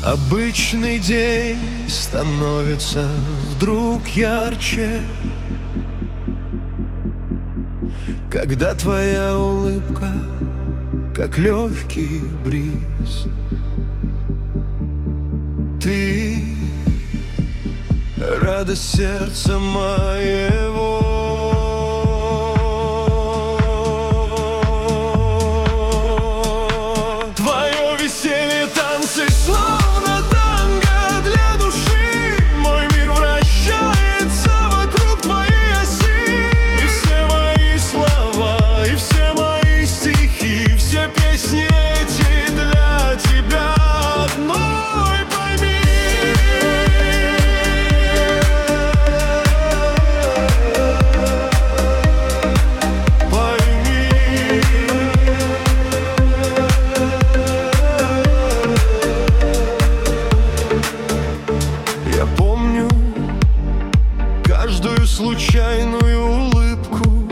Обычный день становится вдруг ярче, когда твоя улыбка, как легкий бриз. Ты — радость сердца моего. Твое веселье, танцы, словно танго для души. Мой мир вращается вокруг твоей оси. И все мои слова, и все мои стихи, все песни эти для тебя одной, пойми. Я помню каждую случайную улыбку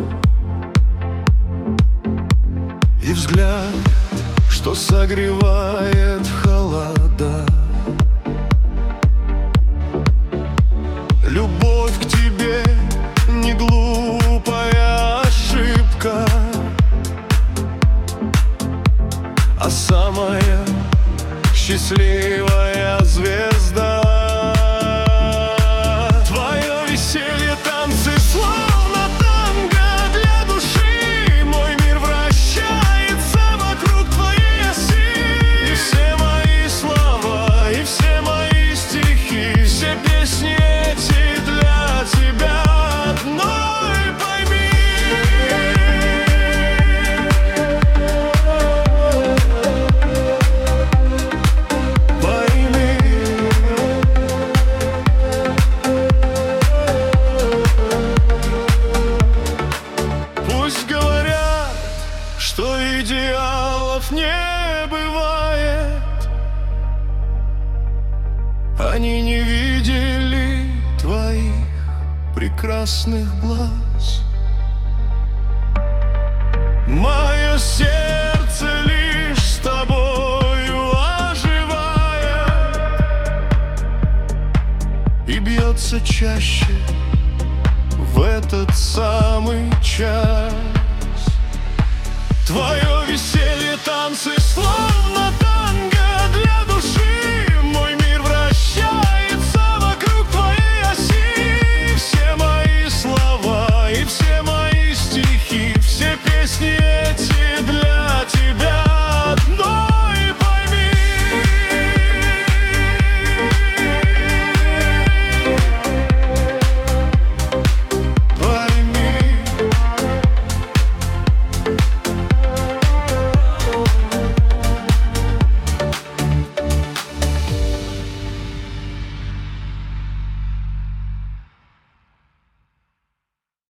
и взгляд, что согревает холода. Любовь к тебе не глупая ошибка, а самая счастливая звезда. Твое веселье, танцы, словно танго для души. Мой мир вращается вокруг твоей оси. И все мои слова, и все мои стихи, все песни эти для тебя одной, пойми. Пусть говорят, что идеалов не бывает, они не видели твоих прекрасных глаз. Мое сердце лишь с тобою оживает и бьется чаще в этот самый час. Твое